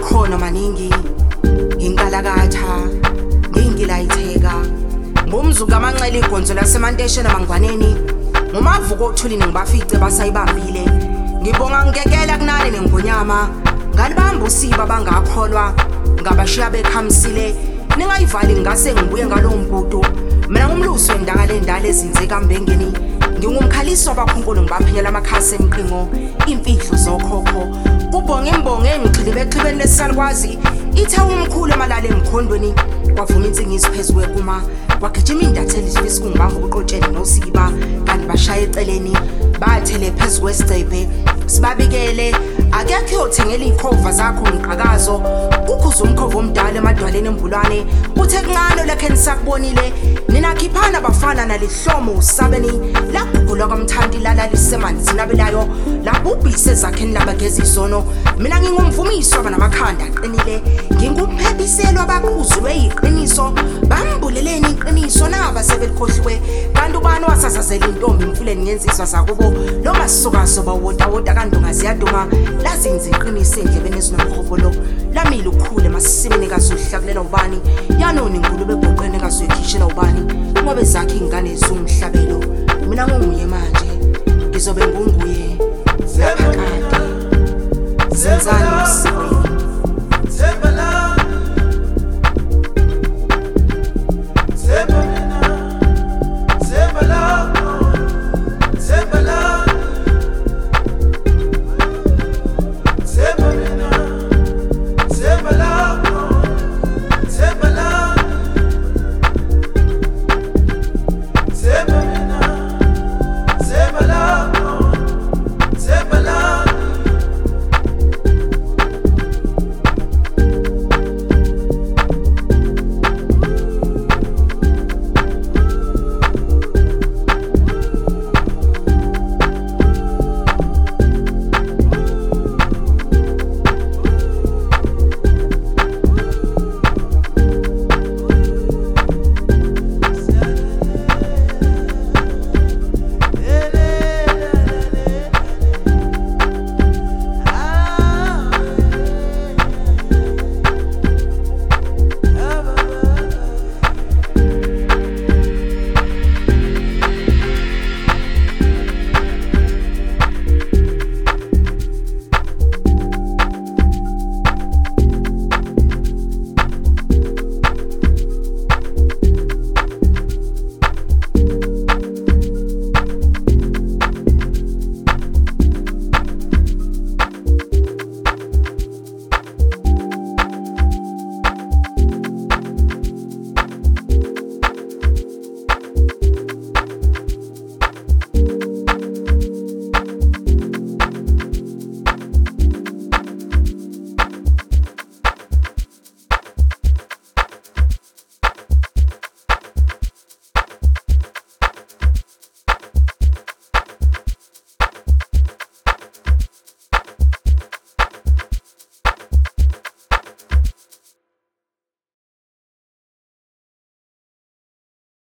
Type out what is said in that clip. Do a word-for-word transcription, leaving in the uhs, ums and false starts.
khona maningi inkalakatha ngingilayitheka ngumzuka amanxele igonzo lasemantesheni amangwaneni ngumavuko othulini ngibafice basayibambile ngibonga ngekela kunani nengonyama ngalibamba usiba bangakholwa ngabashiya bekhamsile ningayivali ngase ngibuye ngalombudo mina ngumlusi wendakale endala ezinze kambengeni ngingumkhaliso wabakhunkulu ngibaphenyela amakhasi emqingo imfihlo zokhokho ubonge imbonge ngixhilibe exhibeni lesalukwazi itha umkhulu emalale emkhondweni kwavuma insingisi phezulu kuma wagijima indatheli isifisi kungibamba ubuqotsheni nosiba kanti bashaya eceleni bathele phezulu kwesicebe sibabikele akekho yothengela ikhova zakho ngiqhakazo ukhuza umkhova omdala emadwaleni embulwane uthe kuncane lekhe nisakubonile nina khiphana bafana nalihlomo usabeni lagugulo kamthandi lala lisemanzi nabelayo labubhise zakheni labageza izono mina ngingumvumiso abanamakhanda aqinile ngingumphephiselo abaqhuzulwe iqiniso bambuleleni iqiniso naba sebelikhohliwe kanti ubani wasasazela intombi imfuleni ngenziswa zakubo lo masukaso bawoda woda kanti ungaziyaduma lazinze iqiniso endlebeni ezinomkhobolo lamile ukhule masimini kazohlakulela ubani yanoni ngulube egoqene kazoyikhishela ubani ngoba ezakhe ingane zomhlabelo mina ngunguye manje